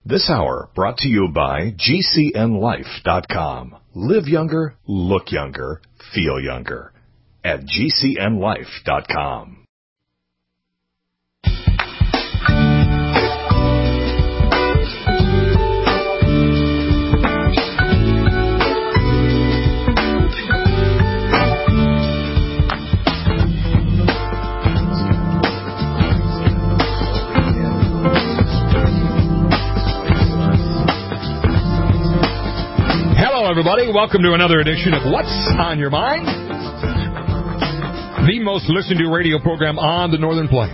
This hour brought to you by GCNLife.com. Live younger, look younger, feel younger at GCNLife.com. Everybody, welcome to another edition of What's on Your Mind, the most listened to radio program on the Northern Plains.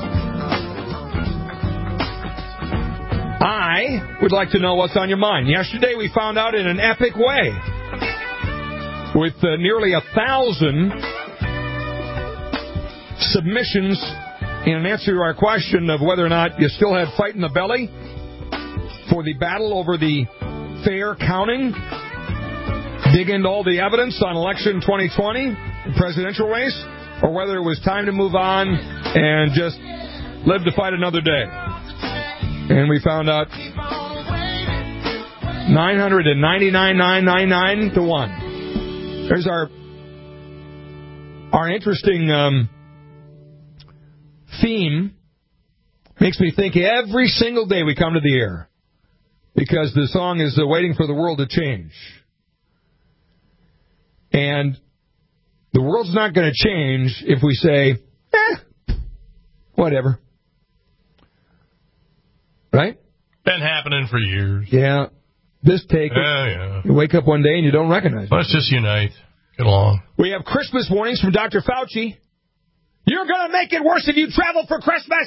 I would like to know what's on your mind. Yesterday we found out in an epic way, with nearly 1,000 submissions in an answer to our question of whether or not you still had fight in the belly for the battle over the fair counting. Dig into all the evidence on election 2020, the presidential race, or whether it was time to move on and just live to fight another day. And we found out 999,999 to 1. There's our interesting theme. Makes me think every single day we come to the air, because the song is Waiting for the World to Change. And the world's not going to change if we say, whatever. Right? Been happening for years. Yeah. Just take it. Yeah. You wake up one day and you don't recognize it. Let's just unite. Get along. We have Christmas warnings from Dr. Fauci. You're going to make it worse if you travel for Christmas.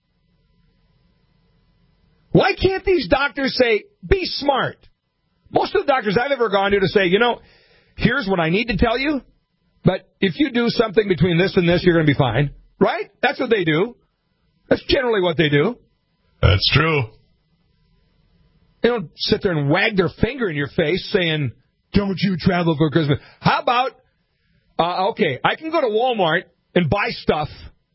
Why can't these doctors say, be smart? Most of the doctors I've ever gone to say, here's what I need to tell you, but if you do something between this and this, you're going to be fine. Right? That's what they do. That's generally what they do. That's true. They don't sit there and wag their finger in your face saying, don't you travel for Christmas. How about, okay, I can go to Walmart and buy stuff.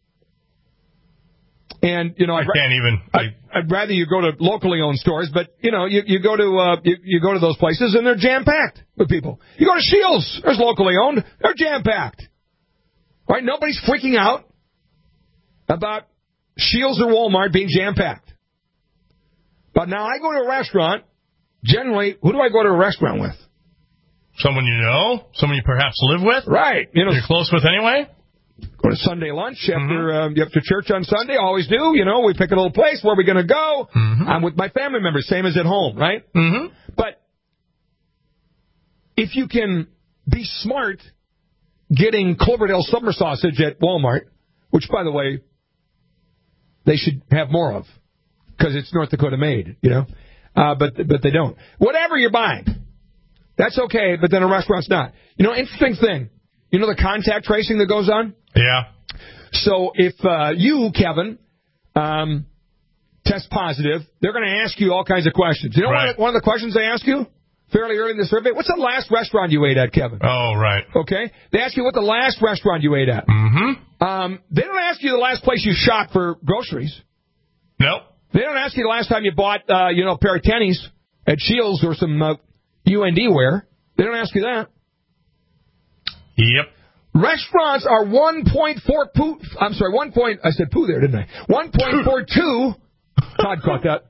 And, I'd rather you go to locally owned stores, but, you go to those places and they're jam-packed with people. You go to Shields, there's locally owned, they're jam-packed. Right? Nobody's freaking out about Shields or Walmart being jam-packed. But now I go to a restaurant, generally, who do I go to a restaurant with? Someone you know? Someone you perhaps live with? Right. You're close with anyway? Go to Sunday lunch after church on Sunday. Always do. We pick a little place. Where are we going to go? I'm with my family members, same as at home, right? But if you can be smart getting Cloverdale summer sausage at Walmart, which, by the way, they should have more of because it's North Dakota made, but they don't. Whatever you're buying, that's okay, but then a restaurant's not. Interesting thing. The contact tracing that goes on? Yeah. So if you, Kevin, test positive, they're going to ask you all kinds of questions. One of the questions they ask you fairly early in the survey? What's the last restaurant you ate at, Kevin? Oh, right. Okay. They ask you what the last restaurant you ate at. They don't ask you the last place you shopped for groceries. Nope. They don't ask you the last time you bought, a pair of tennies at Shields or some UND wear. They don't ask you that. Yep. Restaurants are 1.4 I said poo there, didn't I? 1.42. Todd caught that.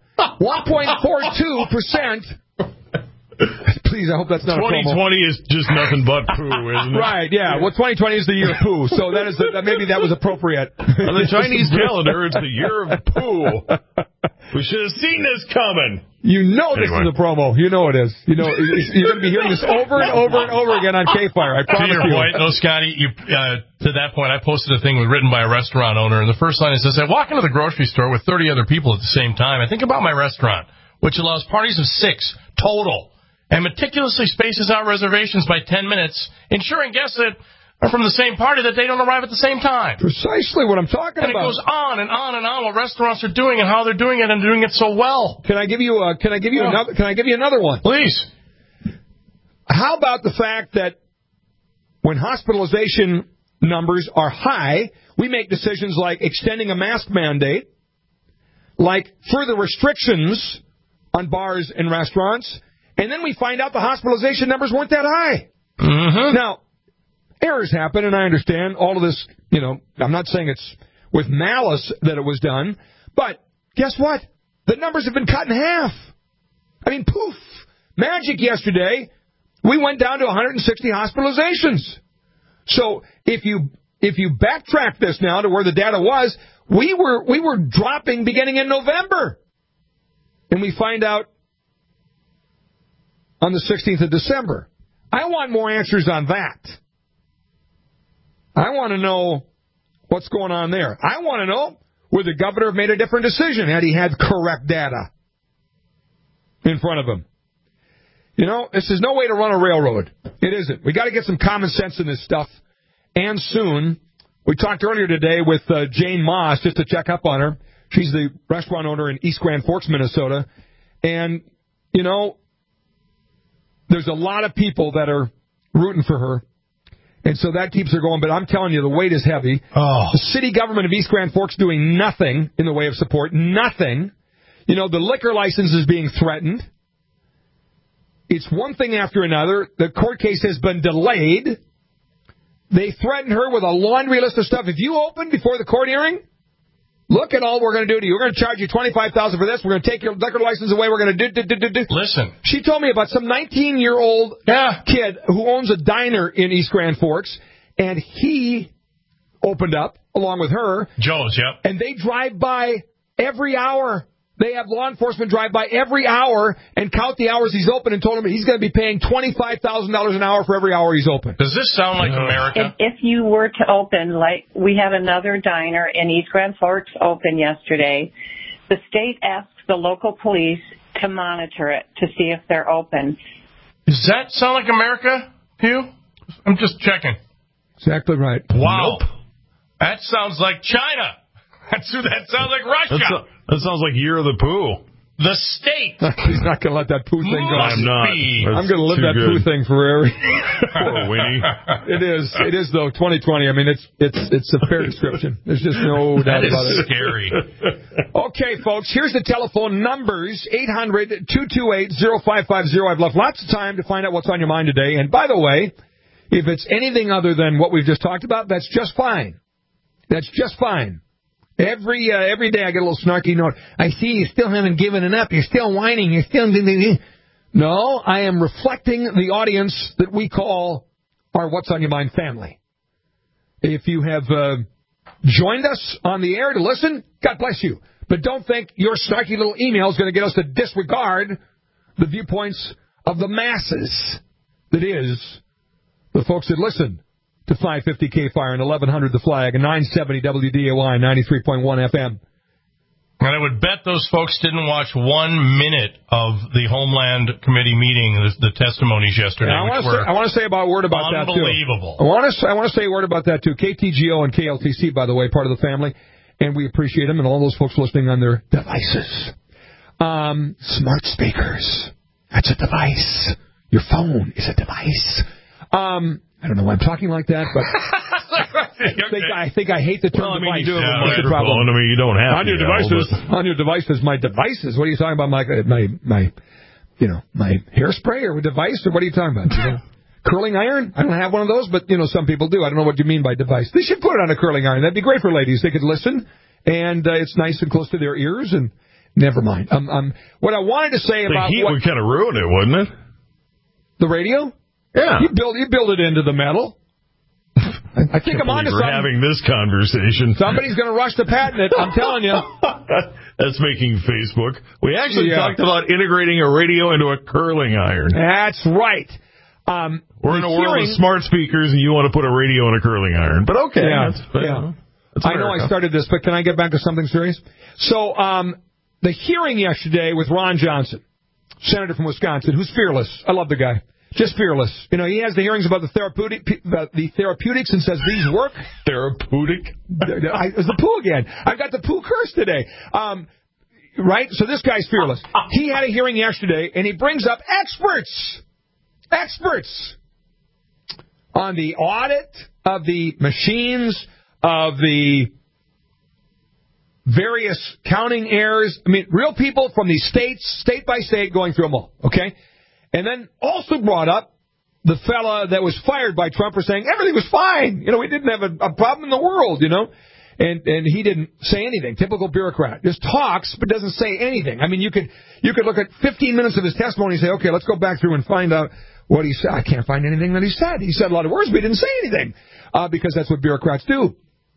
1.42%. Please, I hope that's not 2020 a promo. is just nothing but poo, isn't it? Right, yeah. Well, 2020 is the year of poo, so maybe that was appropriate. On the Chinese calendar, it's the year of poo. We should have seen this coming. This is a promo. You know it is. You're going to be hearing this over and over and over again on K-Fire. I promise you. To your point, Scotty, to that point, I posted a thing written by a restaurant owner, and the first line says, I walk into the grocery store with 30 other people at the same time. I think about my restaurant, which allows parties of 6 total, and meticulously spaces out reservations by 10 minutes, ensuring guests that are from the same party that they don't arrive at the same time. Precisely what I'm talking about. And it goes on and on and on what restaurants are doing and how they're doing it and doing it so well. Can I give you another one? Please. How about the fact that when hospitalization numbers are high, we make decisions like extending a mask mandate, like further restrictions on bars and restaurants, and then we find out the hospitalization numbers weren't that high. Mm-hmm. Now, errors happen, and I understand all of this, I'm not saying it's with malice that it was done, but guess what? The numbers have been cut in half. I mean, poof, magic yesterday, we went down to 160 hospitalizations. So if you backtrack this now to where the data was, we were dropping beginning in November. And we find out on the 16th of December. I want more answers on that. I want to know what's going on there. I want to know would the governor have made a different decision had he had correct data in front of him. This is no way to run a railroad. It isn't. We got to get some common sense in this stuff, and soon. We talked earlier today with Jane Moss just to check up on her. She's the restaurant owner in East Grand Forks, Minnesota. And, there's a lot of people that are rooting for her. And so that keeps her going. But I'm telling you, the weight is heavy. Oh. The city government of East Grand Forks doing nothing in the way of support. Nothing. The liquor license is being threatened. It's one thing after another. The court case has been delayed. They threatened her with a laundry list of stuff. If you open before the court hearing, look at all we're going to do to you. We're going to charge you $25,000 for this. We're going to take your liquor license away. We're going to do. Listen. She told me about some 19-year-old kid who owns a diner in East Grand Forks, and he opened up along with her. Joe's, yep. And they drive by every hour. They have law enforcement drive by every hour and count the hours he's open and told him he's going to be paying $25,000 an hour for every hour he's open. Does this sound like America? If you were to open, like we have another diner in East Grand Forks open yesterday, the state asks the local police to monitor it to see if they're open. Does that sound like America, Hugh? I'm just checking. Exactly right. Wow. Nope. That sounds like China. That sounds like Russia. That sounds like Year of the Pooh. The state. He's not going to let that poo thing go. I'm not. I'm going to live that poo thing forever. Poor Winnie. It is though. 2020. I mean, it's a fair description. There's just no doubt about it. Scary. Okay, folks. Here's the telephone numbers: 800-228-0550. I've left lots of time to find out what's on your mind today. And by the way, if it's anything other than what we've just talked about, that's just fine. That's just fine. Every day I get a little snarky note. I see you still haven't given it up. You're still whining. You're still... No, I am reflecting the audience that we call our What's on Your Mind family. If you have joined us on the air to listen, God bless you. But don't think your snarky little email is going to get us to disregard the viewpoints of the masses that is the folks that listen to 550 K-Fire and 1100 The Flag and 970 WDAY 93.1 FM. And I would bet those folks didn't watch 1 minute of the Homeland Committee meeting, the testimonies yesterday. I want to say a word about that, too. Unbelievable. I want to say a word about that, too. KTGO and KLTC, by the way, part of the family, and we appreciate them and all those folks listening on their devices. Smart speakers. That's a device. Your phone is a device. I don't know why I'm talking like that, but I think I hate the term device. You do have a microphone. I mean, you don't have on your devices. On your devices, my devices. What are you talking about? My hairspray or device, or what are you talking about? Curling iron? I don't have one of those, but some people do. I don't know what you mean by device. They should put it on a curling iron. That'd be great for ladies. They could listen, and it's nice and close to their ears. And never mind. What I wanted to say about the heat would kind of ruin it, wouldn't it? The radio. Yeah. You build it into the metal. I think I'm on to something. We're having this conversation. Somebody's going to rush to patent it. I'm telling you. That's making Facebook. We actually talked about integrating a radio into a curling iron. That's right. We're in a world of smart speakers, and you want to put a radio in a curling iron. But okay. That's I know I started this, but can I get back to something serious? So the hearing yesterday with Ron Johnson, senator from Wisconsin, who's fearless. I love the guy. Just fearless. He has the hearings about the therapeutics and says these work. Therapeutic? It's the poo again. I've got the poo curse today. Right? So this guy's fearless. He had a hearing yesterday, and he brings up experts on the audit of the machines, of the various counting errors. I mean, real people from these states, state by state, going through them all, okay? And then also brought up the fella that was fired by Trump for saying everything was fine. We didn't have a problem in the world, And he didn't say anything. Typical bureaucrat. Just talks, but doesn't say anything. I mean, you could look at 15 minutes of his testimony and say, okay, let's go back through and find out what he said. I can't find anything that he said. He said a lot of words, but he didn't say anything, because that's what bureaucrats do.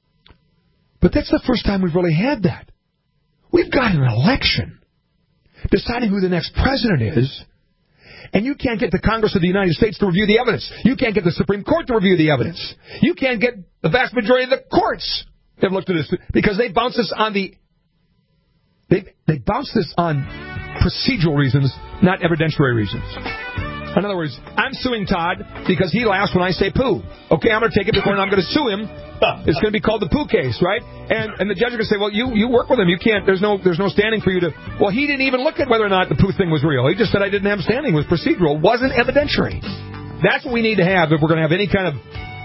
But that's the first time we've really had that. We've got an election deciding who the next president is, and you can't get the Congress of the United States to review the evidence. You can't get the Supreme Court to review the evidence. You can't get the vast majority of the courts to have looked at this, because they bounce this on they bounce this on procedural reasons, not evidentiary reasons. In other words, I'm suing Todd because he laughs when I say poo. Okay, I'm going to take it before, and I'm going to sue him. It's going to be called the poo case, right? And the judge is going to say, well, you work with him. You can't. There's no standing for you to. Well, he didn't even look at whether or not the poo thing was real. He just said I didn't have standing. It was procedural. Wasn't evidentiary. That's what we need to have if we're going to have any kind of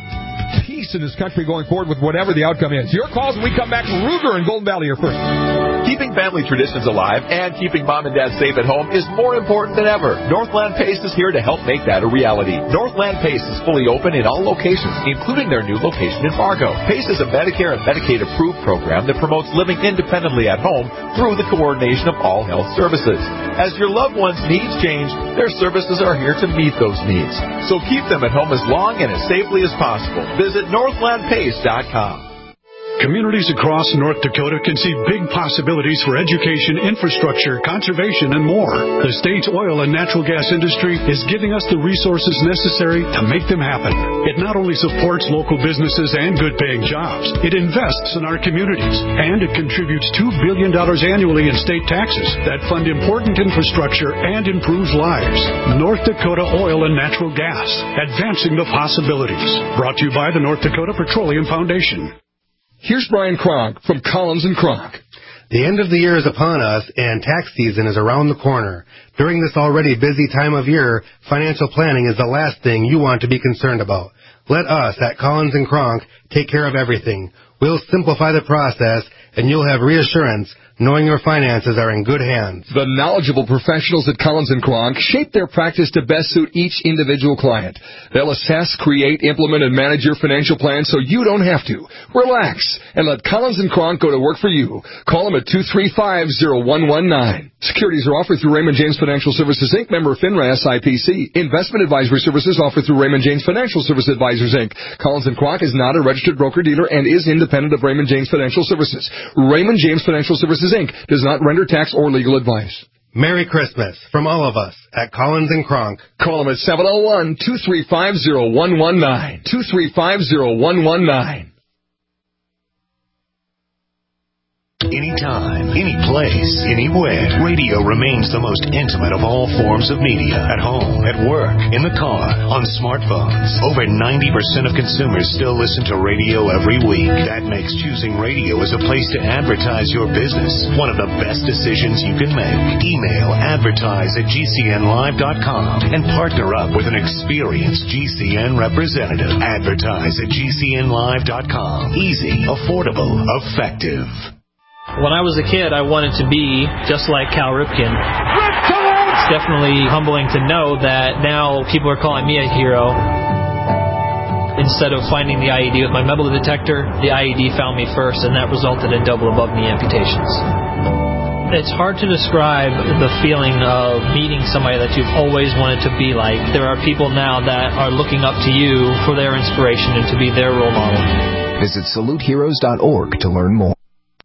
peace in this country going forward with whatever the outcome is. Your calls when we come back. Ruger in Golden Valley are first. Keeping family traditions alive and keeping mom and dad safe at home is more important than ever. Northland Pace is here to help make that a reality. Northland Pace is fully open in all locations, including their new location in Fargo. Pace is a Medicare and Medicaid approved program that promotes living independently at home through the coordination of all health services. As your loved ones' needs change, their services are here to meet those needs. So keep them at home as long and as safely as possible. Visit NorthlandPace.com. Communities across North Dakota can see big possibilities for education, infrastructure, conservation, and more. The state's oil and natural gas industry is giving us the resources necessary to make them happen. It not only supports local businesses and good-paying jobs, it invests in our communities, and it contributes $2 billion annually in state taxes that fund important infrastructure and improves lives. North Dakota Oil and Natural Gas, advancing the possibilities. Brought to you by the North Dakota Petroleum Foundation. Here's Brian Kronk from Collins & Kronk. The end of the year is upon us, and tax season is around the corner. During this already busy time of year, financial planning is the last thing you want to be concerned about. Let us at Collins & Kronk take care of everything. We'll simplify the process, and you'll have reassurance knowing your finances are in good hands. The knowledgeable professionals at Collins & Kronk shape their practice to best suit each individual client. They'll assess, create, implement, and manage your financial plan so you don't have to. Relax and let Collins & Kronk go to work for you. Call them at 235-0119. Securities are offered through Raymond James Financial Services, Inc., member FINRA SIPC. Investment advisory services offered through Raymond James Financial Service Advisors, Inc. Collins & Kronk is not a registered broker-dealer and is independent of Raymond James Financial Services. Raymond James Financial Services, Inc. does not render tax or legal advice. Merry Christmas from all of us at Collins & Kronk. Call them at 701-235-0119. 235-0119. Anytime, any place, anywhere. Radio remains the most intimate of all forms of media. At home, at work, in the car, on smartphones. Over 90% of consumers still listen to radio every week. That makes choosing radio as a place to advertise your business one of the best decisions you can make. Email advertise@gcnlive.com and partner up with an experienced GCN representative. Advertise at gcnlive.com. Easy, affordable, effective. When I was a kid, I wanted to be just like Cal Ripken. It's definitely humbling to know that now people are calling me a hero. Instead of finding the IED with my metal detector, the IED found me first, and that resulted in double above-knee amputations. It's hard to describe the feeling of meeting somebody that you've always wanted to be like. There are people now that are looking up to you for their inspiration and to be their role model. Visit saluteheroes.org to learn more.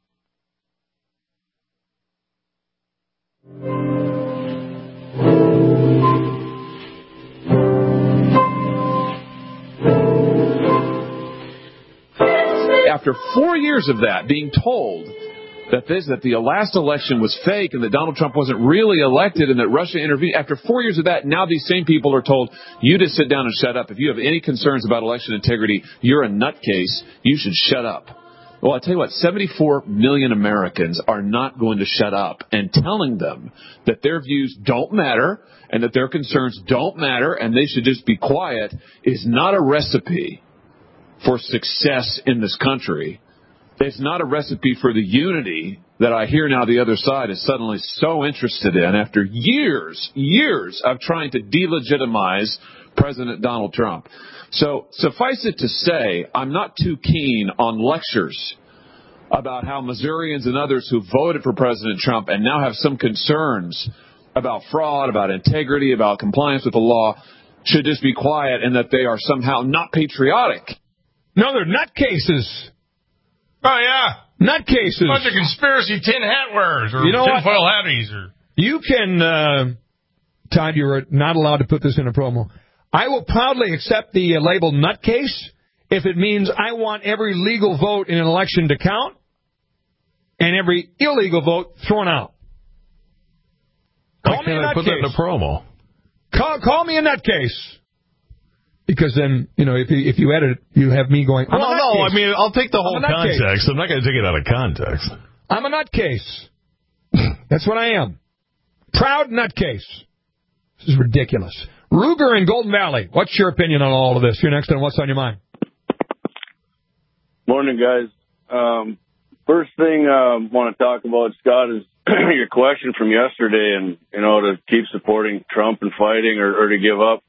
After 4 years of that, being told that the last election was fake and that Donald Trump wasn't really elected and that Russia intervened, after 4 years of that, now these same people are told, you just sit down and shut up. If you have any concerns about election integrity, you're a nutcase. You should shut up. Well, I'll tell you what, 74 million Americans are not going to shut up, and telling them that their views don't matter and that their concerns don't matter and they should just be quiet is not a recipe for success in this country. it's not a recipe for the unity that I hear now the other side is suddenly so interested in after years of trying to delegitimize President Donald Trump. So suffice it to say, I'm not too keen on lectures about how Missourians and others who voted for President Trump and now have some concerns about fraud, about integrity, about compliance with the law should just be quiet and that they are somehow not patriotic. No, they're nutcases. Oh, yeah. Nutcases. A bunch of conspiracy tin hat wearers or tinfoil hatties. You can, Todd, you're not allowed to put this in a promo. I will proudly accept the label nutcase if it means I want every legal vote in an election to count and every illegal vote thrown out. Why can't I put that in a promo? Call me a nutcase. Because then, if you edit it, you have me going, I mean, I'll take the whole context. I'm not going to take it out of context. I'm a nutcase. That's what I am. Proud nutcase. This is ridiculous. Ruger in Golden Valley, what's your opinion on all of this? You're next on What's on Your Mind. Morning, guys. First thing I want to talk about, Scott, is your question from yesterday and, to keep supporting Trump and fighting or to give up.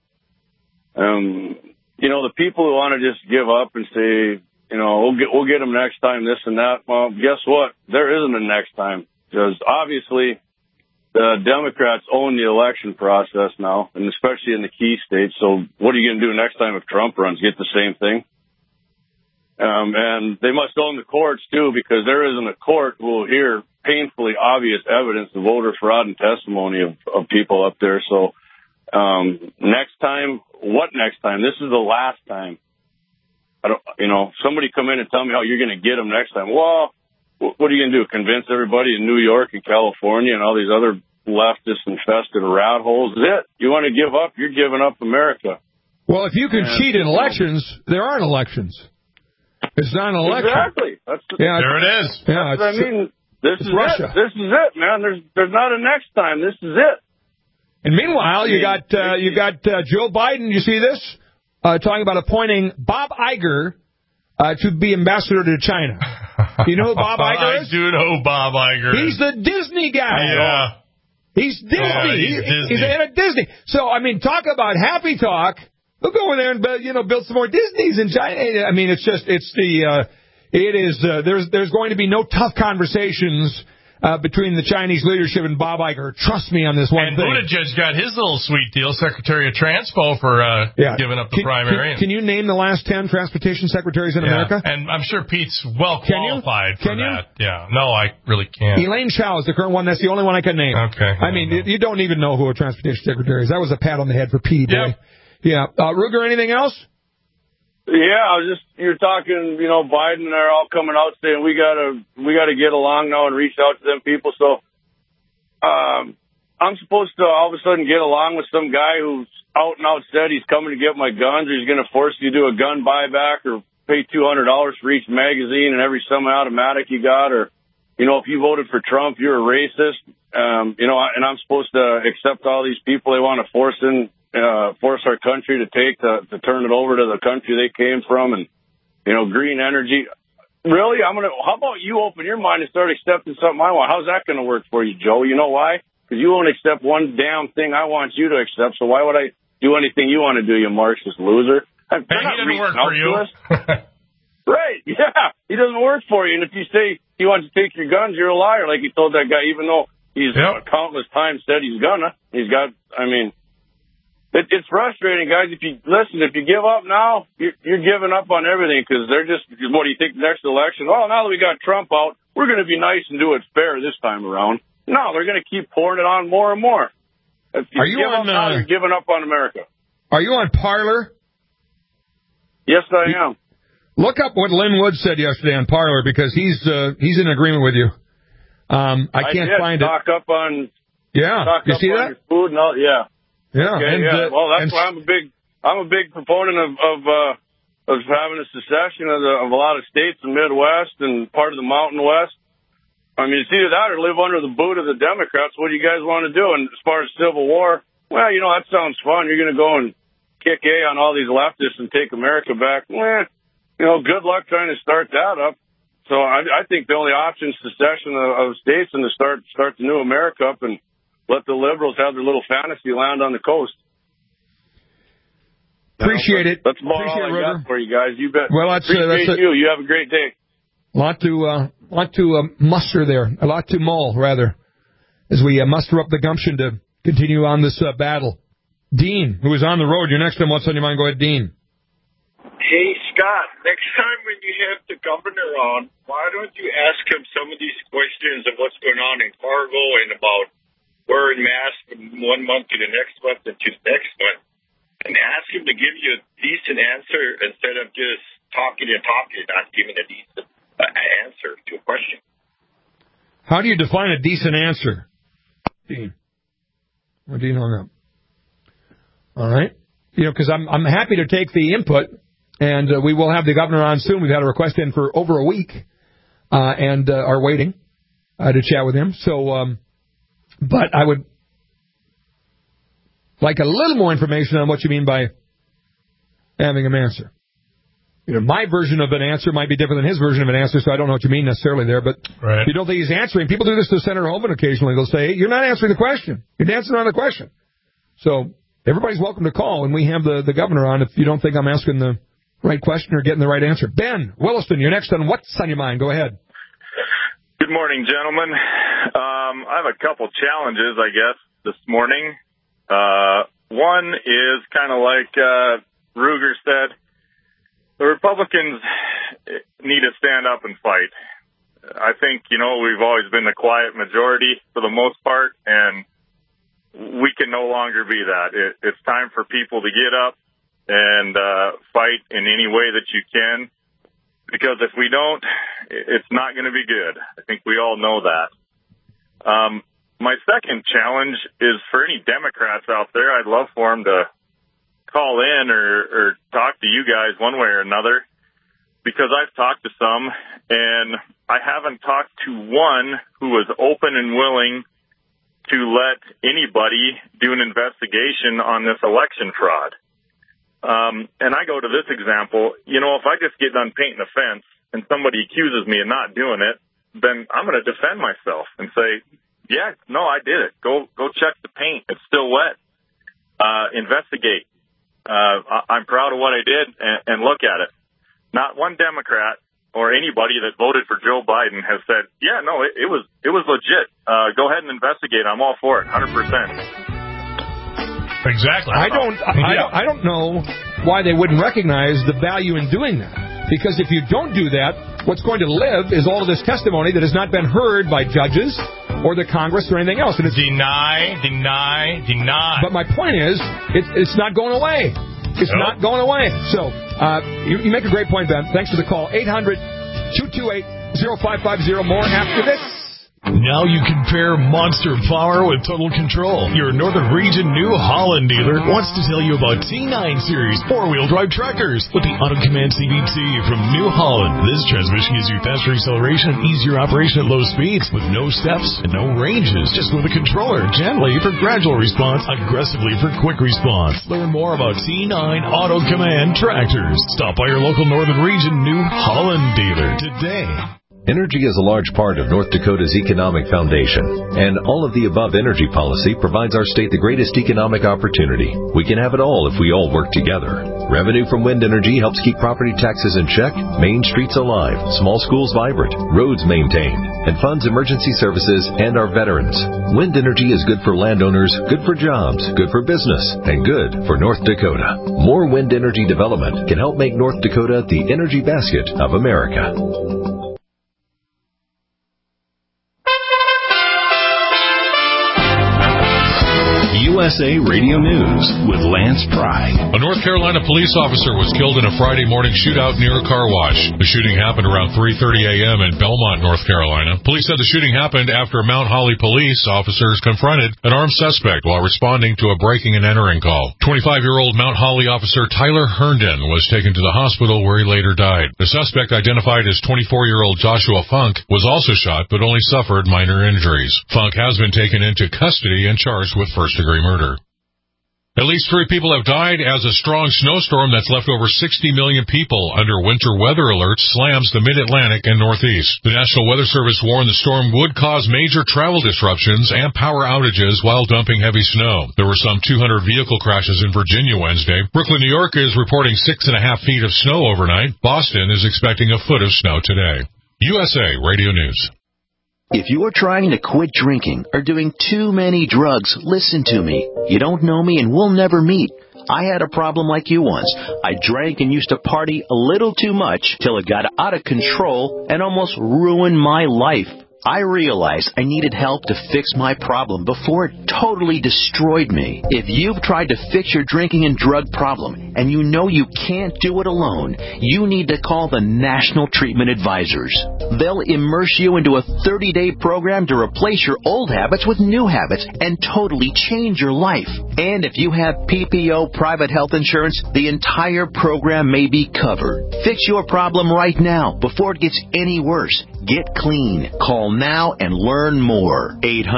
The people who want to just give up and say, we'll get them next time, this and that. Well, guess what? There isn't a next time because obviously the Democrats own the election process now, and especially in the key states. So what are you going to do next time if Trump runs? Get the same thing? And they must own the courts, too, because there isn't a court who will hear painfully obvious evidence of voter fraud and testimony of people up there. So next time, what next time? This is the last time. Somebody come in and tell me how you're going to get them next time. Well, what are you going to do? Convince everybody in New York and California and all these other leftist infested rat holes? Is it? You want to give up? You're giving up America. Well, if you can cheat in elections, there aren't elections. It's not an election. Exactly. There it is. Yeah, I mean, this is Russia. This is it, man. There's not a next time. This is it. And meanwhile, you got Joe Biden. You see this? Talking about appointing Bob Iger to be ambassador to China. You know who Bob Iger is? I do know who Bob Iger is. He's the Disney guy. Yeah. He's Disney. Yeah, He's the head of Disney. So, I mean, talk about happy talk. We'll go in there and build some more Disneys in China. I mean, there's going to be no tough conversations between the Chinese leadership and Bob Iger. Trust me on this one thing. And Buttigieg got his little sweet deal, Secretary of Transpo, for giving up the primary. Can you name the last 10 transportation secretaries in America? And I'm sure Pete's well qualified for that. Yeah. No, I really can't. Elaine Chao is the current one. That's the only one I can name. Okay. I mean, you don't even know who a transportation secretary is. That was a pat on the head for Pete. Yep. Yeah. Ruger, anything else? Yeah, you're talking, Biden and they're all coming out saying we gotta get along now and reach out to them people. So, I'm supposed to all of a sudden get along with some guy who's out and out said he's coming to get my guns, or he's going to force you to do a gun buyback or pay $200 for each magazine and every semi-automatic you got, or, if you voted for Trump, you're a racist. And I'm supposed to accept all these people they want to force our country to turn it over to the country they came from, and green energy. Really, how about you open your mind and start accepting something I want? How's that going to work for you, Joe? You know why? Because you won't accept one damn thing I want you to accept. So why would I do anything you want to do, you Marxist loser? He doesn't work for you. Right? Yeah, he doesn't work for you. And if you say he wants to take your guns, you're a liar. Like he told that guy, even though he's countless times said he's gonna. It's frustrating, guys. If you give up now, you're giving up on everything because they're just, what do you think, next election? Well, now that we got Trump out, we're going to be nice and do it fair this time around. No, they're going to keep pouring it on more and more. If you give up now, you're giving up on America. Are you on Parler? Yes, I am. Look up what Lynn Wood said yesterday on Parler because he's in agreement with you. I can't find it. Stock up on. Yeah, you see that? Your food and all. Yeah. Yeah. Okay, well, that's why I'm a big proponent of having a secession of a lot of states in the Midwest and part of the Mountain West. I mean, it's either that or live under the boot of the Democrats. What do you guys want to do? And as far as Civil War, well, that sounds fun. You're going to go and kick on all these leftists and take America back. Good luck trying to start that up. So I think the only option is secession of states and to start the new America up and let the liberals have their little fantasy land on the coast. Appreciate it. That's about all I got for you guys. You bet. Well, Appreciate you. You have a great day. A lot to muster there. A lot to mull, rather, as we muster up the gumption to continue on this battle. Dean, who is on the road, you're next on What's on Your Mind. Go ahead, Dean. Hey, Scott, next time when you have the governor on, why don't you ask him some of these questions of what's going on in Fargo and about wearing masks from 1 month to the next month and to the next month, and ask him to give you a decent answer instead of just talking and talking, not giving a decent answer to a question. How do you define a decent answer, Dean? Well, Dean hung up. All right. Because I'm happy to take the input, and we will have the governor on soon. We've had a request in for over a week and are waiting to chat with him. So, but I would like a little more information on what you mean by having him answer. My version of an answer might be different than his version of an answer, so I don't know what you mean necessarily there. But if you don't think he's answering, people do this to Senator Hoeven occasionally. They'll say, you're not answering the question. You're dancing around the question. So everybody's welcome to call, and we have the governor on if you don't think I'm asking the right question or getting the right answer. Ben Williston, you're next on What's on Your Mind. Go ahead. Good morning, gentlemen. I have a couple challenges, I guess, this morning. One is kind of like Ruger said, the Republicans need to stand up and fight. I think, we've always been the quiet majority for the most part, and we can no longer be that. It's time for people to get up and fight in any way that you can, because if we don't, it's not going to be good. I think we all know that. My second challenge is for any Democrats out there. I'd love for them to call in or talk to you guys one way or another, because I've talked to some, and I haven't talked to one who was open and willing to let anybody do an investigation on this election fraud. And I go to this example, if I just get done painting a fence and somebody accuses me of not doing it, then I'm going to defend myself and say, yeah, no, I did it. Go check the paint. It's still wet. Investigate. I'm proud of what I did, and look at it. Not one Democrat or anybody that voted for Joe Biden has said, yeah, no, it was legit. Go ahead and investigate. I'm all for it, 100%. Exactly. I don't know why they wouldn't recognize the value in doing that. Because if you don't do that, what's going to live is all of this testimony that has not been heard by judges or the Congress or anything else. And it's deny. But my point is, it's not going away. It's not going away. So you make a great point, Ben. Thanks for the call. 800-228-0550. More after this. Now you can pair monster power with total control. Your Northern Region New Holland dealer wants to tell you about T9 Series 4-wheel drive trackers with the Auto Command CVT from New Holland. This transmission gives you faster acceleration and easier operation at low speeds with no steps and no ranges. Just with a controller, gently for gradual response, aggressively for quick response. Learn more about T9 Auto Command tractors. Stop by your local Northern Region New Holland dealer today. Energy is a large part of North Dakota's economic foundation, and all of the above energy policy provides our state the greatest economic opportunity. We can have it all if we all work together. Revenue from wind energy helps keep property taxes in check, main streets alive, small schools vibrant, roads maintained, and funds emergency services and our veterans. Wind energy is good for landowners, good for jobs, good for business, and good for North Dakota. More wind energy development can help make North Dakota the energy basket of America. USA Radio News with Lance Pry. A North Carolina police officer was killed in a Friday morning shootout near a car wash. The shooting happened around 3:30 a.m. in Belmont, North Carolina. Police said the shooting happened after Mount Holly police officers confronted an armed suspect while responding to a breaking and entering call. 25-year-old Mount Holly officer Tyler Herndon was taken to the hospital where he later died. The suspect, identified as 24-year-old Joshua Funk, was also shot but only suffered minor injuries. Funk has been taken into custody and charged with first-degree murder. At least 3 people have died as a strong snowstorm that's left over 60 million people under winter weather alerts slams the mid-Atlantic and Northeast. The National Weather Service warned the storm would cause major travel disruptions and power outages while dumping heavy snow. There were some 200 vehicle crashes in Virginia Wednesday. Brooklyn, New York is reporting 6.5 feet of snow overnight. Boston is expecting a foot of snow today. USA Radio News. If you are trying to quit drinking or doing too many drugs, listen to me. You don't know me and we'll never meet. I had a problem like you once. I drank and used to party a little too much till it got out of control and almost ruined my life. I realized I needed help to fix my problem before it totally destroyed me. If you've tried to fix your drinking and drug problem and you know you can't do it alone, you need to call the National Treatment Advisors. They'll immerse you into a 30-day program to replace your old habits with new habits and totally change your life. And if you have PPO private health insurance, the entire program may be covered. Fix your problem right now before it gets any worse. Get clean. Call now and learn more.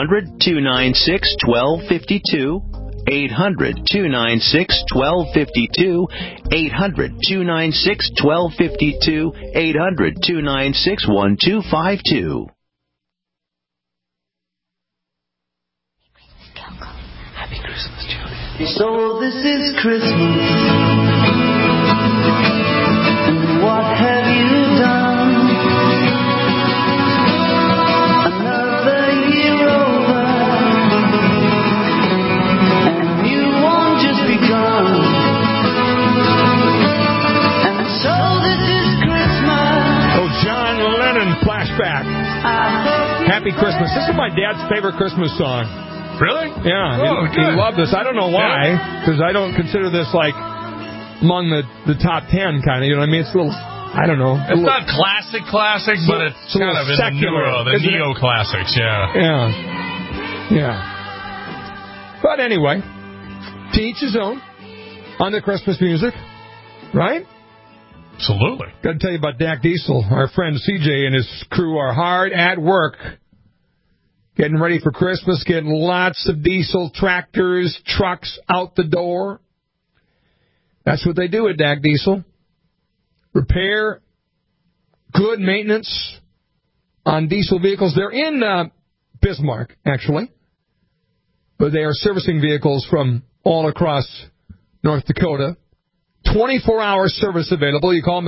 800-296-1252. 800-296-1252. 800-296-1252. 800-296-1252. Happy Christmas, Julie. So this is Christmas. And what have you done? Flashback. Happy Christmas. This is my dad's favorite Christmas song. Really? Yeah. Oh, he loved this. I don't know why, because I don't consider this like among the top 10 kind of, you know what I mean? It's a little, I don't know. It's not classic, but it's kind of in the neo-classics, yeah. Yeah. But anyway, to each his own on the Christmas music, right? Absolutely. Got to tell you about Dak Diesel. Our friend CJ and his crew are hard at work getting ready for Christmas, getting lots of diesel tractors, trucks out the door. That's what they do at Dak Diesel. Repair, good maintenance on diesel vehicles. They're in Bismarck, actually, but they are servicing vehicles from all across North Dakota. 24-hour service available. You call them at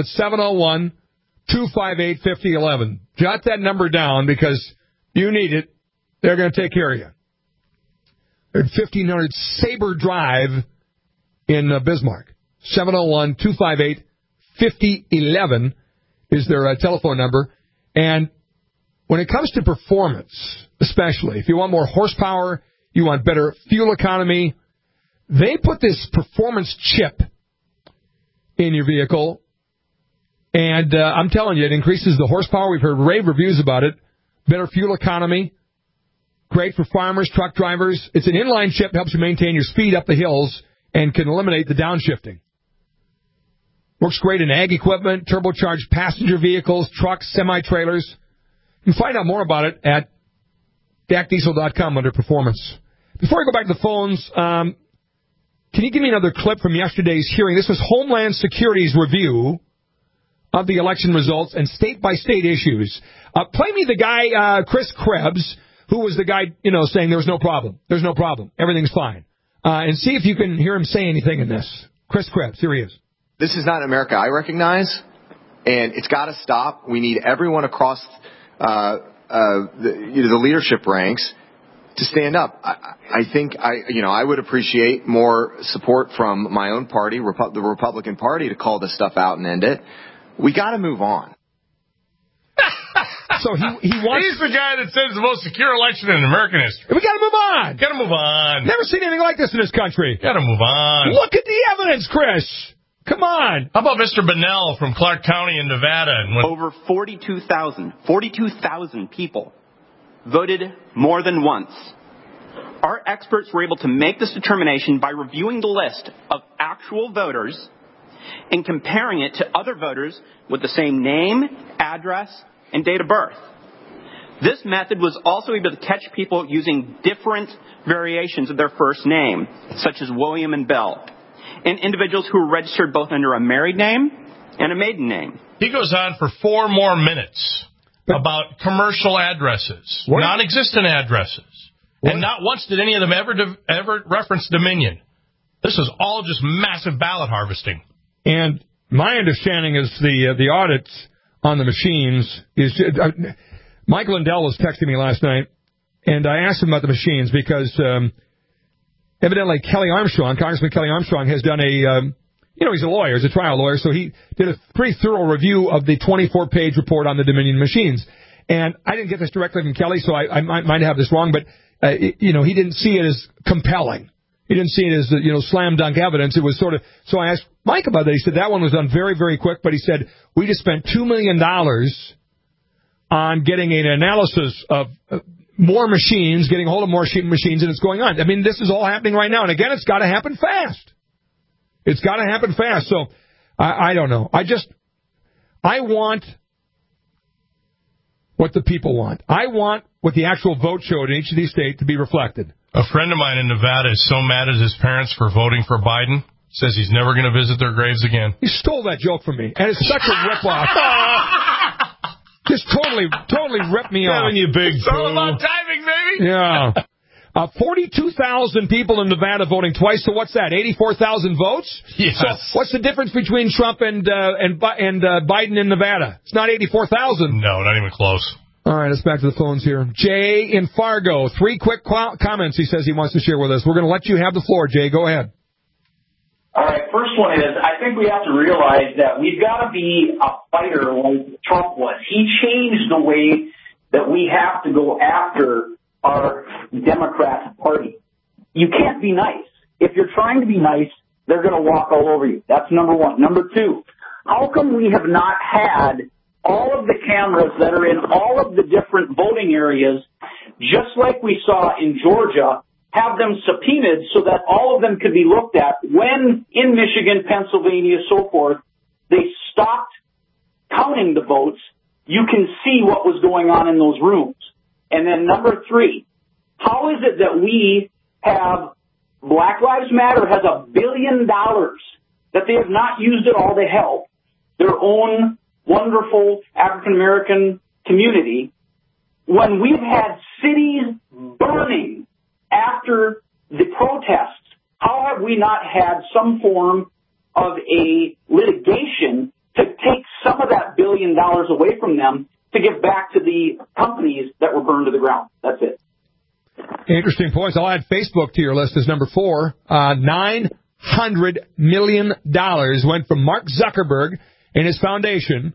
701-258-5011. Jot that number down because you need it. They're going to take care of you. They're at 1500 Sabre Drive in Bismarck. 701-258-5011 is their telephone number. And when it comes to performance, especially, if you want more horsepower, you want better fuel economy, they put this performance chip in your vehicle, and I'm telling you, it increases the horsepower. We've heard rave reviews about it. Better fuel economy, great for farmers, truck drivers. It's an inline chip that helps you maintain your speed up the hills and can eliminate the downshifting. Works great in ag equipment, turbocharged passenger vehicles, trucks, semi-trailers. You can find out more about it at dakdiesel.com under performance. Before I go back to the phones, can you give me another clip from yesterday's hearing? This was Homeland Security's review of the election results and state-by-state issues. Play me the guy, Chris Krebs, who was the guy, saying there was no problem. There's no problem. Everything's fine. And see if you can hear him say anything in this. Chris Krebs, here he is. This is not America I recognize, and it's got to stop. We need everyone across the leadership ranks to stand up. I think I would appreciate more support from my own party, the Republican Party, to call this stuff out and end it. We got to move on. So he wants. He's the guy that says the most secure election in American history. We got to move on. Got to move on. Never seen anything like this in this country. Got to move on. Look at the evidence, Chris. Come on. How about Mr. Bunnell from Clark County in Nevada? Over 42,000 people voted more than once. Our experts were able to make this determination by reviewing the list of actual voters and comparing it to other voters with the same name, address, and date of birth. This method was also able to catch people using different variations of their first name, such as William and Bell, and individuals who were registered both under a married name and a maiden name. He goes on for 4 more minutes about commercial addresses, non-existent addresses, and not once did any of them ever reference Dominion. This is all just massive ballot harvesting. And my understanding is the audits on the machines is... Mike Lindell was texting me last night, and I asked him about the machines because evidently Congressman Kelly Armstrong has done he's a lawyer, he's a trial lawyer, so he did a pretty thorough review of the 24-page report on the Dominion machines. And I didn't get this directly from Kelly, so I might have this wrong, but, he didn't see it as compelling. He didn't see it as, slam dunk evidence. It was sort of, so I asked Mike about that. He said that one was done very, very quick, but he said, we just spent $2 million on getting an analysis of more machines, getting a hold of more machines, and it's going on. I mean, this is all happening right now. And again, it's got to happen fast. It's got to happen fast. So, I don't know. I want what the people want. I want what the actual vote showed in each of these states to be reflected. A friend of mine in Nevada is so mad at his parents for voting for Biden, says he's never going to visit their graves again. He stole that joke from me, and it's such a ripoff. Just totally ripped me off. You big it's all about timing, baby. Yeah. 42,000 people in Nevada voting twice, so what's that, 84,000 votes? Yes. So what's the difference between Trump and Biden in Nevada? It's not 84,000. No, not even close. All right, let's back to the phones here. Jay in Fargo, 3 quick comments he says he wants to share with us. We're going to let you have the floor, Jay. Go ahead. All right, first one is, I think we have to realize that we've got to be a fighter like Trump was. He changed the way that we have to go after our Democrat Party. You can't be nice. If you're trying to be nice, they're going to walk all over you. That's number one. Number two, how come we have not had all of the cameras that are in all of the different voting areas, just like we saw in Georgia, have them subpoenaed so that all of them could be looked at when in Michigan, Pennsylvania, so forth, they stopped counting the votes. You can see what was going on in those rooms. And then number three, how is it that we have Black Lives Matter has $1 billion that they have not used it all to help their own wonderful African-American community when we've had cities burning after the protests? How have we not had some form of a litigation to take some of that $1 billion away from them to give back to the companies that were burned to the ground? That's it. Interesting points. I'll add Facebook to your list as number 4. $900 million went from Mark Zuckerberg and his foundation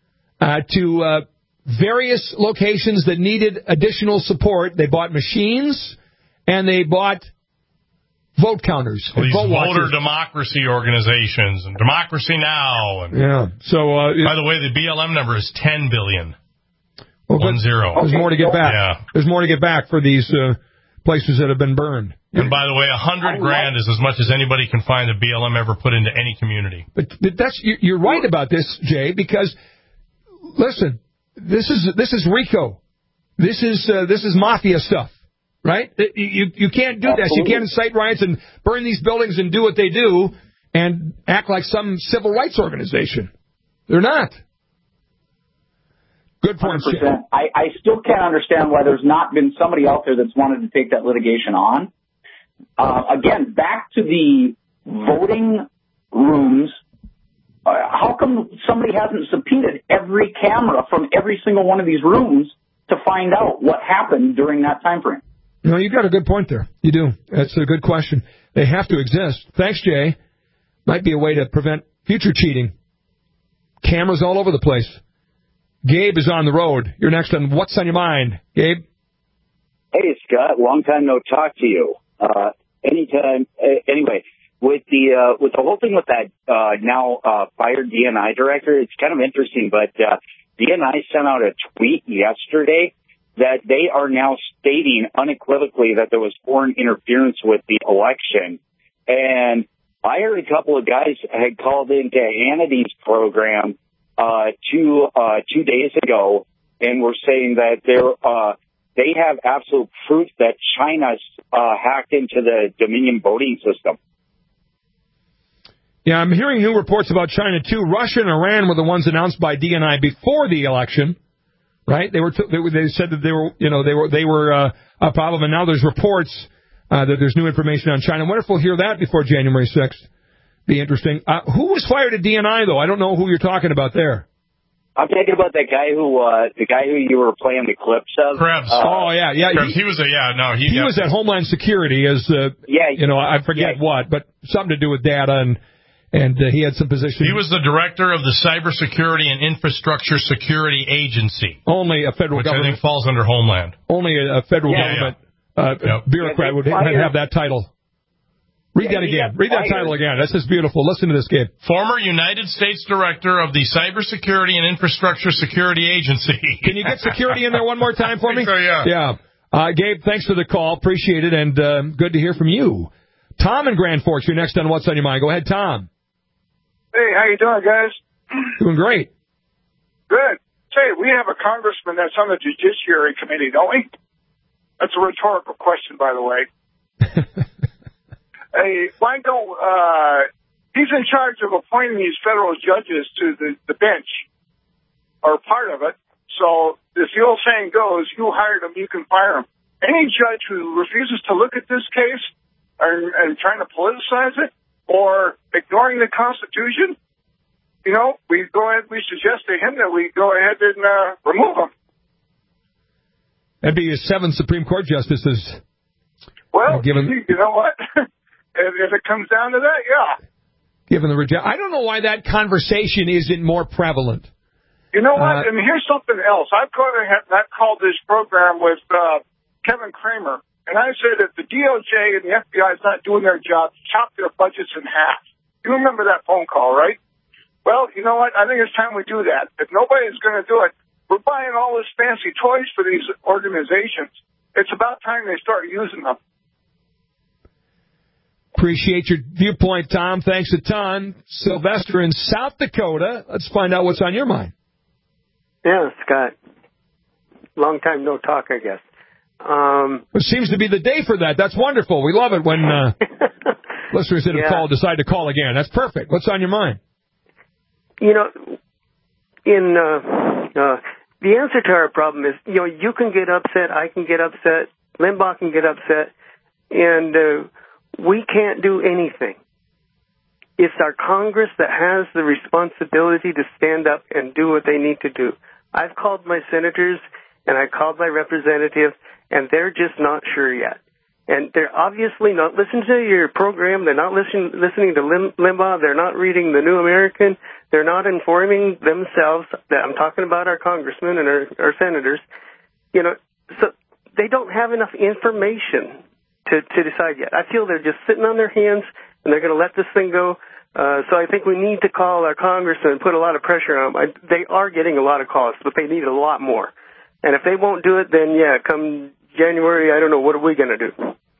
to various locations that needed additional support. They bought machines and they bought vote counters. Well, these vote voter watchers. democracy organizations and Democracy Now! And yeah. So, by the way, the BLM number is 10 billion. Well, 10. There's more to get back. Yeah. There's more to get back for these places that have been burned. And by the way, $100,000 is as much as anybody can find that BLM ever put into any community. But you're right about this, Jay, because listen, this is RICO. This is mafia stuff, right? You can't do this. You can't incite riots and burn these buildings and do what they do and act like some civil rights organization. They're not. Good point. 100%. I still can't understand why there's not been somebody out there that's wanted to take that litigation on. Again, back to the voting rooms. How come somebody hasn't subpoenaed every camera from every single one of these rooms to find out what happened during that time frame? No, you've got a good point there. You do. That's a good question. They have to exist. Thanks, Jay. Might be a way to prevent future cheating. Cameras all over the place. Gabe is on the road. You're next on What's on Your Mind. Gabe? Hey, Scott. Long time no talk to you. Anytime. Anyway, with the whole thing with that now fired DNI director, it's kind of interesting, but DNI sent out a tweet yesterday that they are now stating unequivocally that there was foreign interference with the election. And I heard a couple of guys had called into Hannity's program 2 days ago and were saying that they have absolute proof that China's hacked into the Dominion voting system. Yeah, I'm hearing new reports about China too. Russia and Iran were the ones announced by DNI before the election, right? They said that they were a problem, and now there's reports that there's new information on China. I wonder if we'll hear that before January 6th. Be interesting. Who was fired at DNI though? I don't know who you're talking about there. I'm talking about the guy who you were playing the clips of. Krebs. Yeah. Krebs. He was at Homeland Security as I forget what, but something to do with data and he had some position. He was the director of the Cybersecurity and Infrastructure Security Agency. Only a federal government. Which I think falls under Homeland. Only a federal government bureaucrat would have that title. Read that again. Read that title again. This is beautiful. Listen to this, Gabe. Former United States Director of the Cybersecurity and Infrastructure Security Agency. Can you get security in there one more time for me? So, yeah. Gabe, thanks for the call. Appreciate it, and good to hear from you. Tom in Grand Forks, you're next on What's on Your Mind. Go ahead, Tom. Hey, how you doing, guys? Doing great. Good. Say, we have a congressman that's on the Judiciary Committee, don't we? That's a rhetorical question, by the way. Hey, why don't, he's in charge of appointing these federal judges to the bench, or part of it. So, as the old saying goes, you hired him, you can fire him. Any judge who refuses to look at this case and trying to politicize it, or ignoring the Constitution, we suggest to him that we go ahead and remove him. That'd be his 7 Supreme Court justices. Well, you know what? If it comes down to that, yeah. Given the I don't know why that conversation isn't more prevalent. You know what? And here's something else. I've called this program with Kevin Kramer, and I said that the DOJ and the FBI is not doing their job, chop their budgets in half. You remember that phone call, right? Well, you know what? I think it's time we do that. If nobody's going to do it, we're buying all this fancy toys for these organizations. It's about time they start using them. Appreciate your viewpoint, Tom. Thanks a ton. Sylvester in South Dakota. Let's find out what's on your mind. Yeah, Scott. Long time no talk, I guess. It seems to be the day for that. That's wonderful. We love it when listeners that have called decide to call again. That's perfect. What's on your mind? The answer to our problem is, you can get upset, I can get upset, Limbaugh can get upset, and we can't do anything. It's our Congress that has the responsibility to stand up and do what they need to do. I've called my senators and I called my representatives, and they're just not sure yet. And they're obviously not listening to your program. They're not listening to Limbaugh. They're not reading The New American. They're not informing themselves. That I'm talking about our congressmen and our senators. So they don't have enough information to decide yet. I feel they're just sitting on their hands, and they're going to let this thing go. So I think we need to call our congressmen and put a lot of pressure on them. They are getting a lot of calls, but they need a lot more. And if they won't do it, then, come January, I don't know, what are we going to do?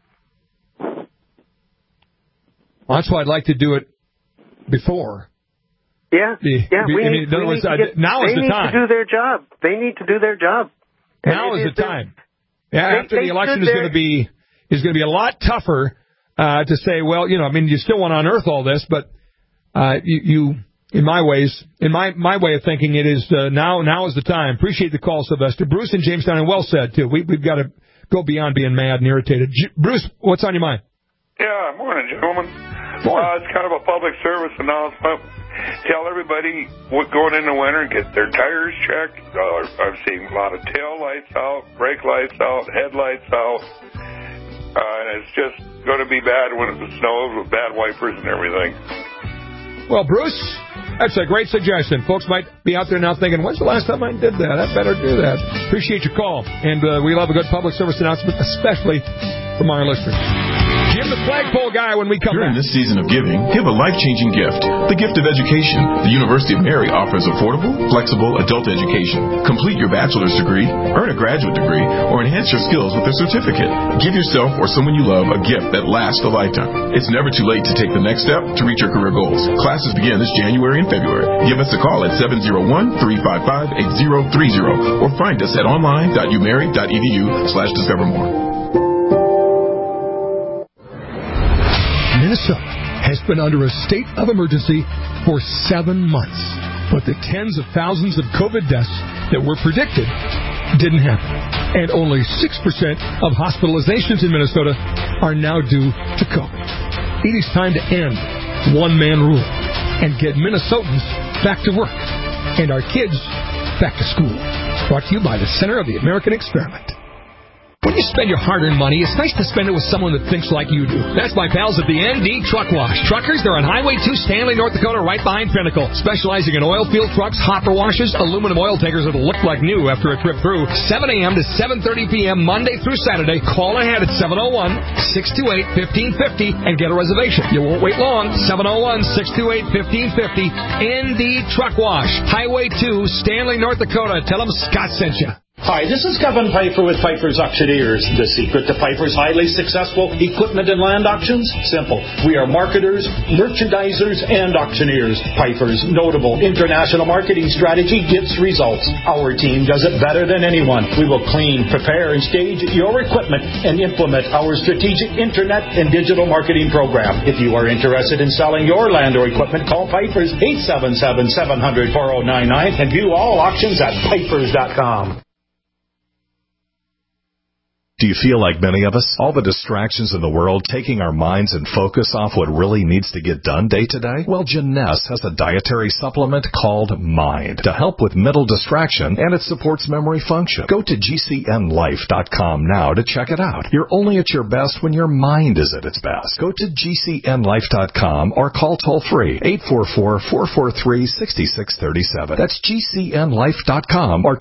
Well, that's why I'd like to do it before. Now is the time. To do their job. They need to do their job. Now is the time. After the election is going to be a lot tougher to say, well, you still want to unearth all this, but in my way of thinking, it is now is the time. Appreciate the call, Sylvester. Bruce in Jamestown, and well said too. We've got to go beyond being mad and irritated. Bruce, what's on your mind? Yeah, morning, gentlemen. It's kind of a public service announcement. Tell everybody going into winter, get their tires checked. I've seen a lot of tail lights out, brake lights out, headlights out. And it's just going to be bad when it snows with bad wipers and everything. Well, Bruce, that's a great suggestion. Folks might be out there now thinking, when's the last time I did that? I better do that. Appreciate your call. And we love a good public service announcement, especially from our listeners. Jim the flagpole guy when we come During back. this season of giving, give a life-changing gift. The gift of education. The University of Mary offers affordable, flexible adult education. Complete your bachelor's degree, earn a graduate degree, or enhance your skills with a certificate. Give yourself or someone you love a gift that lasts a lifetime. It's never too late to take the next step to reach your career goals. Classes begin this January and February. Give us a call at 701-355-8030 or find us at online.umary.edu/discover more. Minnesota has been under a state of emergency for 7 months, but the tens of thousands of COVID deaths that were predicted didn't happen. And only 6% of hospitalizations in Minnesota are now due to COVID. It is time to end one-man rule and get Minnesotans back to work and our kids back to school. Brought to you by the Center of the American Experiment. When you spend your hard-earned money, it's nice to spend it with someone that thinks like you do. That's my pals at the ND Truck Wash. Truckers, they're on Highway 2, Stanley, North Dakota, right behind Pinnacle. Specializing in oil field trucks, hopper washes, aluminum oil takers that'll look like new after a trip through. 7 a.m. to 7:30 p.m. Monday through Saturday. Call ahead at 701-628-1550 and get a reservation. You won't wait long. 701-628-1550. ND Truck Wash. Highway 2, Stanley, North Dakota. Tell them Scott sent you. Hi, this is Kevin Pfeiffer with Pfeiffer's Auctioneers. The secret to Pfeiffer's highly successful equipment and land auctions? Simple. We are marketers, merchandisers, and auctioneers. Pfeiffer's notable international marketing strategy gets results. Our team does it better than anyone. We will clean, prepare, and stage your equipment and implement our strategic internet and digital marketing program. If you are interested in selling your land or equipment, call Pfeiffer's 877-700-4099 and view all auctions at Pfeiffer's.com. Do you feel like many of us? All the distractions in the world taking our minds and focus off what really needs to get done day to day? Well, Jeunesse has a dietary supplement called Mind to help with mental distraction, and it supports memory function. Go to GCNlife.com now to check it out. You're only at your best when your mind is at its best. Go to GCNlife.com or call toll-free 844-443-6637. That's GCNlife.com or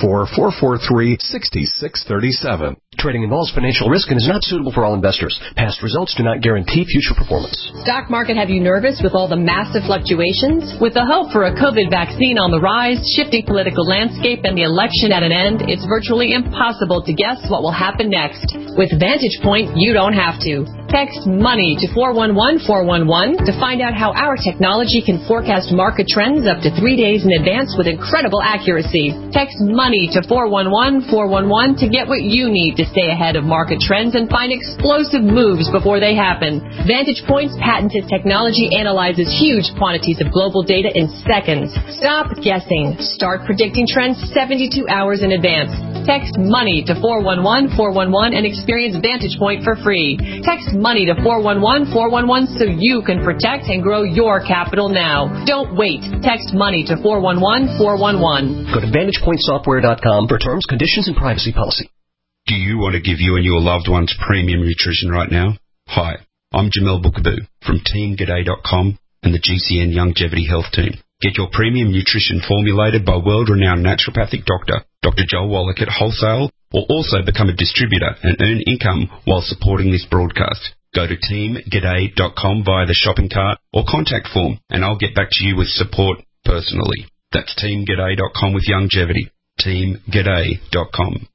844-443-6637. Trading involves financial risk and is not suitable for all investors. Past results do not guarantee future performance. Stock market have you nervous with all the massive fluctuations? With the hope for a COVID vaccine on the rise, shifting political landscape, and the election at an end, it's virtually impossible to guess what will happen next. With Vantage Point, you don't have to. Text MONEY to 411-411 to find out how our technology can forecast market trends up to 3 days in advance with incredible accuracy. Text MONEY to 411-411 to get what you need to stay ahead of market trends and find explosive moves before they happen. Vantage Point's patented technology analyzes huge quantities of global data in seconds. Stop guessing. Start predicting trends 72 hours in advance. Text MONEY to 411-411 and experience Vantage Point for free. Text MONEY to 411-411 so you can protect and grow your capital now. Don't wait. Text MONEY to 411-411. Go to VantagePointSoftware.com for terms, conditions, and privacy policy. Do you want to give you and your loved ones premium nutrition right now? Hi, I'm Jamel Bookaboo from TeamGaday.com and the GCN Longevity Health Team. Get your premium nutrition formulated by world-renowned naturopathic doctor, Dr. Joel Wallach at Wholesale, or also become a distributor and earn income while supporting this broadcast. Go to TeamGaday.com via the shopping cart or contact form, and I'll get back to you with support personally. That's TeamGaday.com with longevity. TeamGaday.com.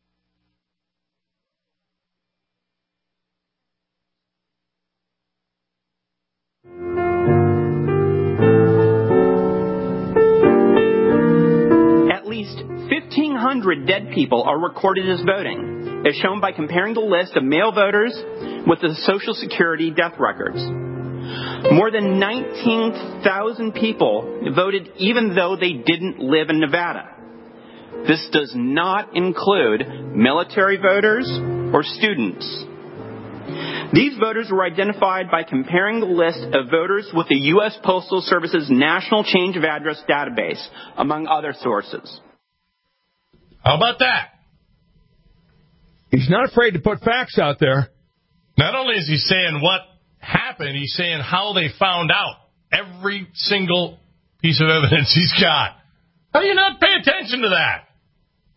At least 1,500 dead people are recorded as voting, as shown by comparing the list of male voters with the Social Security death records. More than 19,000 people voted even though they didn't live in Nevada. This does not include military voters or students. These voters were identified by comparing the list of voters with the U.S. Postal Service's National Change of Address database, among other sources. How about that? He's not afraid to put facts out there. Not only is he saying what happened, he's saying how they found out. Every single piece of evidence he's got. How do you not pay attention to that?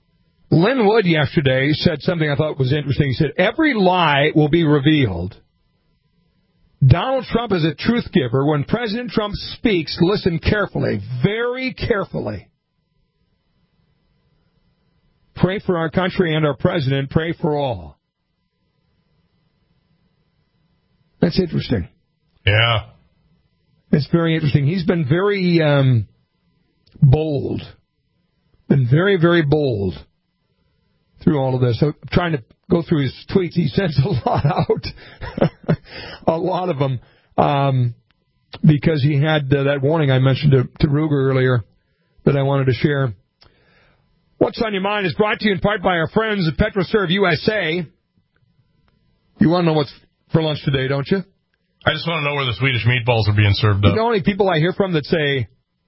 Lynn Wood yesterday said something I thought was interesting. He said, every lie will be revealed Donald Trump is a truth giver. When President Trump speaks, listen carefully, very carefully. Pray for our country and our president. Pray for all. That's interesting. Yeah. It's very interesting. He's been very bold. Been very, very bold through all of this. So I'm trying to go through his tweets. He sends a lot out. A lot of them. Because he had that warning I mentioned to Ruger earlier that I wanted to share. What's on Your Mind is brought to you in part by our friends at PetroServe USA. You want to know what's for lunch today, don't you? I just want to know where the Swedish meatballs are being served up. You know any people I hear from that say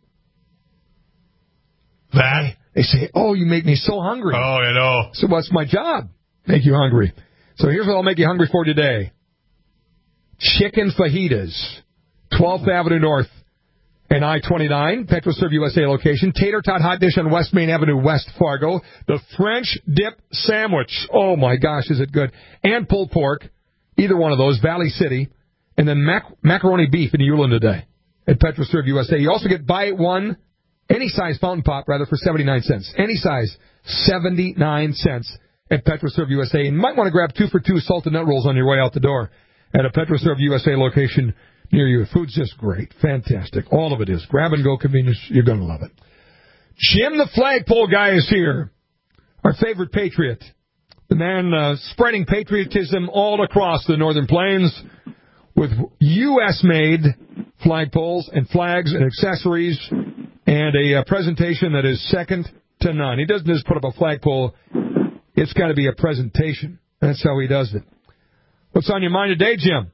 that? They say, oh, you make me so hungry. Oh, I know. So what's my job? Make you hungry. So here's what I'll make you hungry for today. Chicken fajitas, 12th Avenue North and I-29, PetroServe USA location. Tater tot hot dish on West Main Avenue, West Fargo. The French dip sandwich. Oh, my gosh, is it good. And pulled pork, either one of those, Valley City. And then macaroni beef in Uland today at PetroServe USA. You also get buy one, any size fountain pop, rather, for 79 cents. Any size, 79 cents at PetroServe USA. And you might want to grab 2 for $2 salted nut rolls on your way out the door at a PetroServe USA location near you. Food's just great. Fantastic. All of it is. Grab-and-go convenience. You're going to love it. Jim the Flagpole Guy is here. Our favorite patriot. The man spreading patriotism all across the Northern Plains with U.S.-made flagpoles and flags and accessories and a presentation that is second to none. He doesn't just put up a flagpole. It's got to be a presentation. That's how he does it. What's on your mind today, Jim?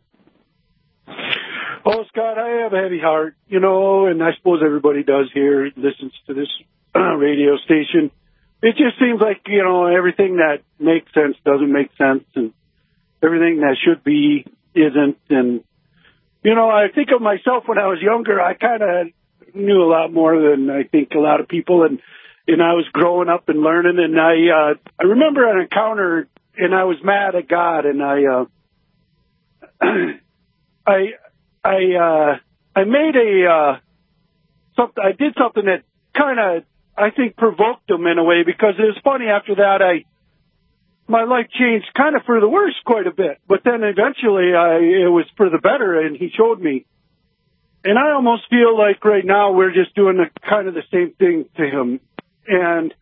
Oh, Scott, I have a heavy heart, and I suppose everybody does here, listens to this radio station. It just seems like, everything that makes sense doesn't make sense, and everything that should be isn't. And, I think of myself when I was younger, I kind of knew a lot more than I think a lot of people, and I was growing up and learning, and I remember an encounter, and I was mad at God, and I made something. I did something that kind of, I think, provoked him in a way, because it was funny. After that, my life changed kind of for the worse quite a bit. But then eventually, it was for the better, and he showed me. And I almost feel like right now we're just doing kind of the same thing to him. And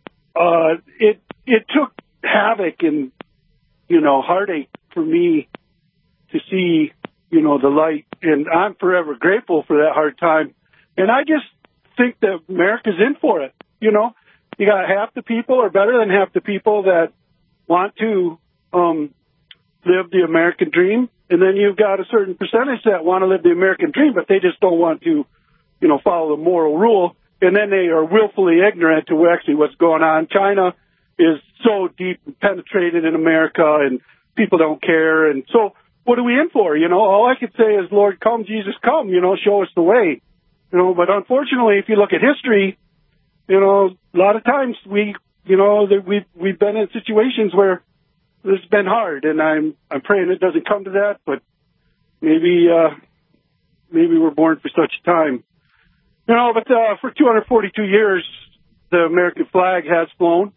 it took havoc and heartache for me to see the light, and I'm forever grateful for that hard time. And I just think that America's in for it. You got half the people, or better than half the people, that want to live the American dream, and then you've got a certain percentage that want to live the American dream, but they just don't want to, follow the moral rule, and then they are willfully ignorant to actually what's going on. China is so deep penetrated in America, and people don't care, and so what are we in for? All I could say is, Lord, come, Jesus, come, show us the way. But unfortunately, if you look at history, a lot of times we've been in situations where it's been hard, and I'm praying it doesn't come to that, but maybe we're born for such a time. But for 242 years, the American flag has flown,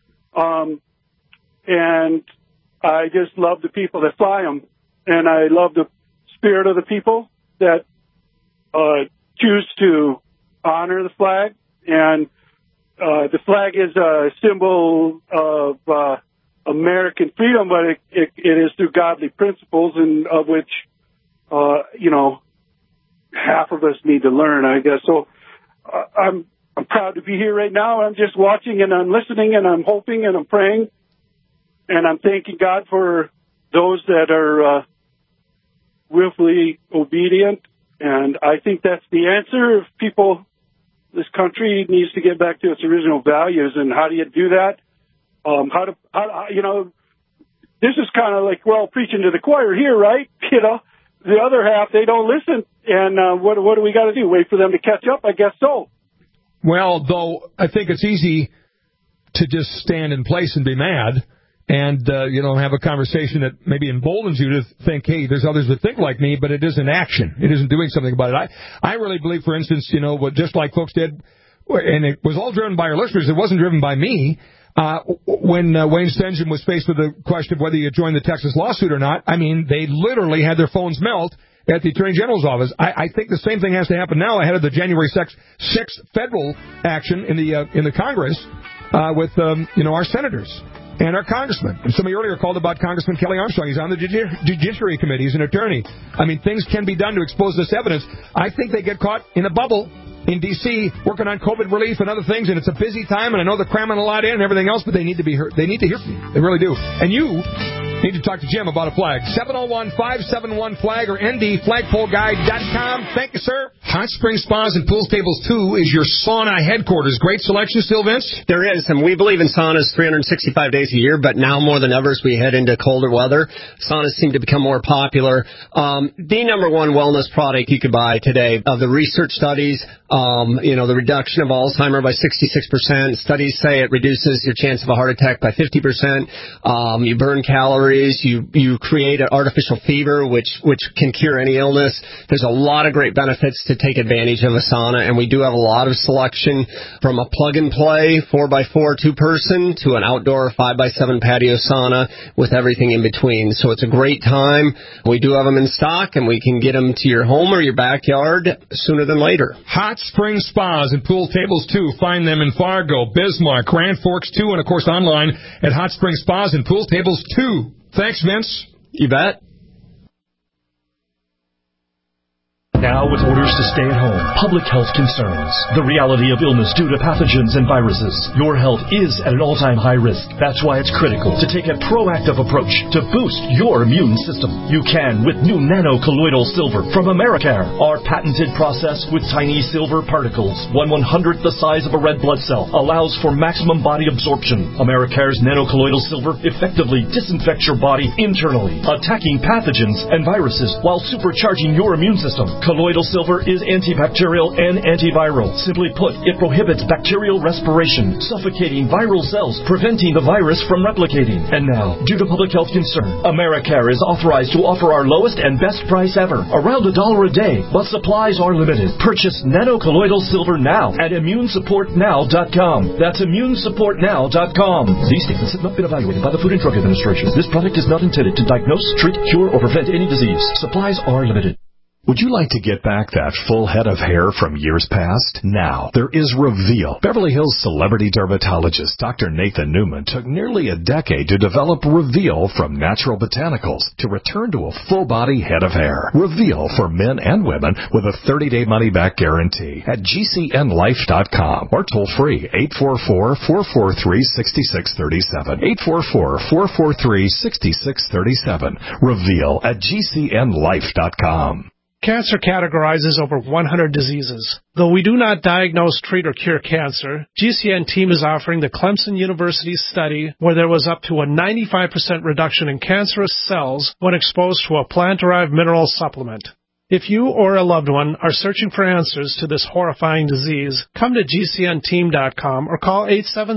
and I just love the people that fly them. And I love the spirit of the people that choose to honor the flag. And the flag is a symbol of American freedom, but it is through godly principles, and of which, half of us need to learn, I guess. So I'm proud to be here right now. I'm just watching, and I'm listening, and I'm hoping, and I'm praying, and I'm thanking God for those that are willfully obedient, and I think that's the answer. If this country needs to get back to its original values, and how do you do that? This is kind of like, preaching to the choir here, right? The other half, they don't listen, and what do we got to do? Wait for them to catch up? I guess so. Well, though, I think it's easy to just stand in place and be mad and have a conversation that maybe emboldens you to think, hey, there's others that think like me, but it isn't action. It isn't doing something about it. I really believe, for instance, just like folks did, and it was all driven by our listeners. It wasn't driven by me. When Wayne Stengen was faced with the question of whether you join the Texas lawsuit or not, I mean, they literally had their phones melt at the Attorney General's office. I think the same thing has to happen now ahead of the January 6th federal action in the Congress with our senators and our congressmen. And somebody earlier called about Congressman Kelly Armstrong. He's on the Judiciary Committee. He's an attorney. I mean, things can be done to expose this evidence. I think they get caught in a bubble in D.C. working on COVID relief and other things, and it's a busy time, and I know they're cramming a lot in and everything else, but they need to be heard. They need to hear from you. They really do. And you need to talk to Jim about a flag. 701-571-FLAG or ndflagpoleguide.com. Thank you, sir. Hot Spring Spas and Pool Tables 2 is your sauna headquarters. Great selection still, Vince? There is, and we believe in saunas 365 days a year, but now more than ever as we head into colder weather, saunas seem to become more popular. The number one wellness product you could buy today, of the research studies, the reduction of Alzheimer's by 66%. Studies say it reduces your chance of a heart attack by 50%. You burn calories. You create an artificial fever, which can cure any illness. There's a lot of great benefits to take advantage of a sauna, and we do have a lot of selection from a plug-and-play 4x4 two-person to an outdoor 5x7 patio sauna with everything in between. So it's a great time. We do have them in stock, and we can get them to your home or your backyard sooner than later. Hot Spring Spas and Pool Tables 2. Find them in Fargo, Bismarck, Grand Forks 2, and, of course, online at Hot Spring Spas and Pool Tables 2. Thanks, Vince. You bet. Now, with orders to stay at home, public health concerns, the reality of illness due to pathogens and viruses, your health is at an all-time high risk. That's why it's critical to take a proactive approach to boost your immune system. You can with new nano-colloidal silver from Americare. Our patented process with tiny silver particles, 1/100th the size of a red blood cell, allows for maximum body absorption. Americare's nano-colloidal silver effectively disinfects your body internally, attacking pathogens and viruses while supercharging your immune system. Colloidal silver is antibacterial and antiviral. Simply put, it prohibits bacterial respiration, suffocating viral cells, preventing the virus from replicating. And now, due to public health concern, Americare is authorized to offer our lowest and best price ever, around $1 a day, but supplies are limited. Purchase nano-colloidal silver now at immunesupportnow.com. That's immunesupportnow.com. These statements have not been evaluated by the Food and Drug Administration. This product is not intended to diagnose, treat, cure, or prevent any disease. Supplies are limited. Would you like to get back that full head of hair from years past? Now, there is Reveal. Beverly Hills celebrity dermatologist Dr. Nathan Newman took nearly a decade to develop Reveal from natural botanicals to return to a full-body head of hair. Reveal for men and women with a 30-day money-back guarantee at GCNlife.com or toll-free 844-443-6637. 844-443-6637. Reveal at GCNlife.com. Cancer categorizes over 100 diseases. Though we do not diagnose, treat, or cure cancer, GCN team is offering the Clemson University study where there was up to a 95% reduction in cancerous cells when exposed to a plant-derived mineral supplement. If you or a loved one are searching for answers to this horrifying disease, come to GCNteam.com or call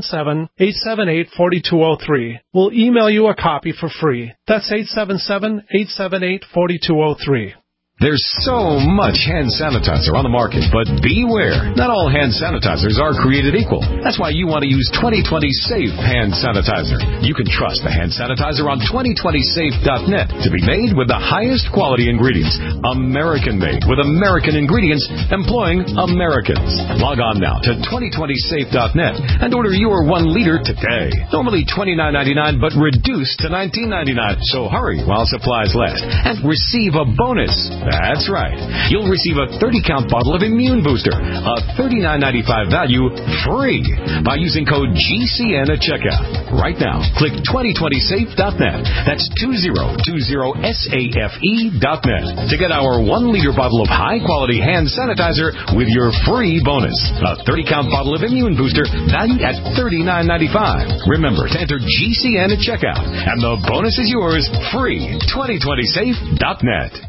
877-878-4203. We'll email you a copy for free. That's 877-878-4203. There's so much hand sanitizer on the market, but beware. Not all hand sanitizers are created equal. That's why you want to use 2020 Safe Hand Sanitizer. You can trust the hand sanitizer on 2020safe.net to be made with the highest quality ingredients. American-made with American ingredients employing Americans. Log on now to 2020safe.net and order your 1 liter today. Normally $29.99, but reduced to $19.99. So hurry while supplies last and receive a bonus. That's right. You'll receive a 30-count bottle of Immune Booster, a $39.95 value, free by using code GCN at checkout. Right now, click 2020safe.net. That's 2020safe.net to get our 1 liter bottle of high-quality hand sanitizer with your free bonus. A 30-count bottle of Immune Booster valued at $39.95. Remember to enter GCN at checkout, and the bonus is yours, free. 2020safe.net.